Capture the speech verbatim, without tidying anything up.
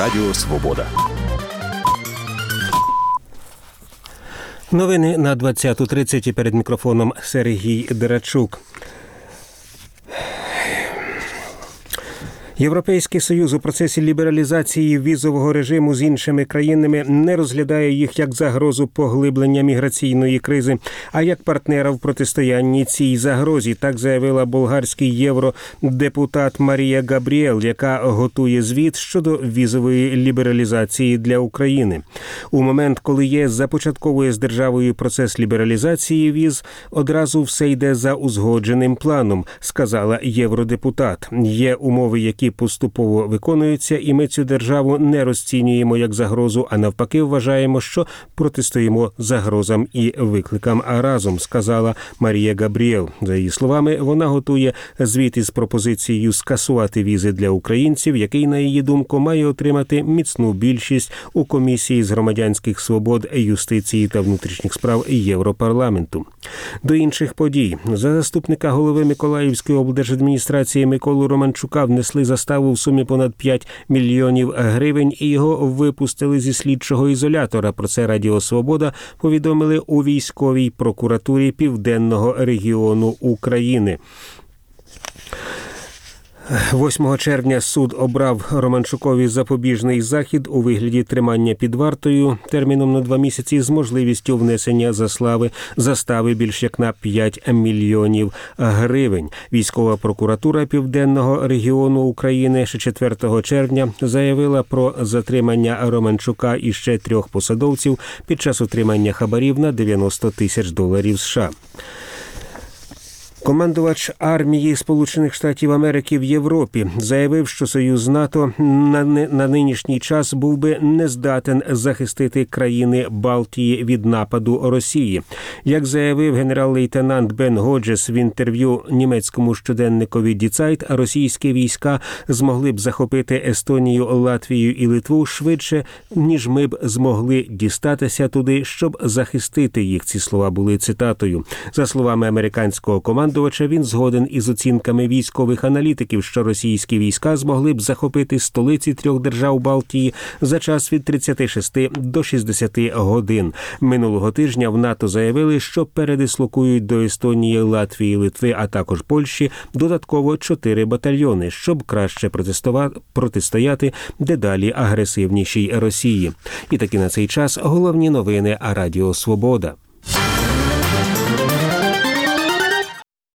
Радіо Свобода. Новини на двадцяту тридцять, перед мікрофоном Сергій Дерачук. Європейський Союз у процесі лібералізації візового режиму з іншими країнами не розглядає їх як загрозу поглиблення міграційної кризи, а як партнера в протистоянні цій загрозі. Так заявила болгарський євродепутат Марія Габріел, яка готує звіт щодо візової лібералізації для України. У момент, коли ЄС започатковує з державою процес лібералізації віз, одразу все йде за узгодженим планом, сказала євродепутат. Є умови, які поступово виконуються, і ми цю державу не розцінюємо як загрозу, а навпаки вважаємо, що протистоїмо загрозам і викликам разом, сказала Марія Габріел. За її словами, вона готує звіт із пропозицією скасувати візи для українців, який, на її думку, має отримати міцну більшість у Комісії з громадянських свобод, юстиції та внутрішніх справ Європарламенту. До інших подій. За заступника голови Миколаївської облдержадміністрації Миколу Романчука внесли заставу в сумі понад п'ять мільйонів гривень і його випустили зі слідчого ізолятора. Про це Радіо Свобода повідомили у військовій прокуратурі Південного регіону України. восьмого червня суд обрав Романчукові запобіжний захід у вигляді тримання під вартою терміном на два місяці з можливістю внесення заслави, застави більш як на п'ять мільйонів гривень. Військова прокуратура Південного регіону України ще четвертого червня заявила про затримання Романчука і ще трьох посадовців під час отримання хабарів на дев'яносто тисяч доларів США. Командувач армії Сполучених Штатів Америки в Європі заявив, що Союз НАТО на, на нинішній час був би не здатен захистити країни Балтії від нападу Росії. Як заявив генерал-лейтенант Бен Годжес в інтерв'ю німецькому щоденникові Die Zeit, російські війська змогли б захопити Естонію, Латвію і Литву швидше, ніж ми б змогли дістатися туди, щоб захистити їх. Ці слова були цитатою. За словами американського командувача, він згоден із оцінками військових аналітиків, що російські війська змогли б захопити столиці трьох держав Балтії за час від тридцяти шести до шістдесяти годин. Минулого тижня в НАТО заявили, що передислокують до Естонії, Латвії, Литви, а також Польщі додатково чотири батальйони, щоб краще протистояти дедалі агресивнішій Росії. І таки на цей час головні новини Радіо Свобода.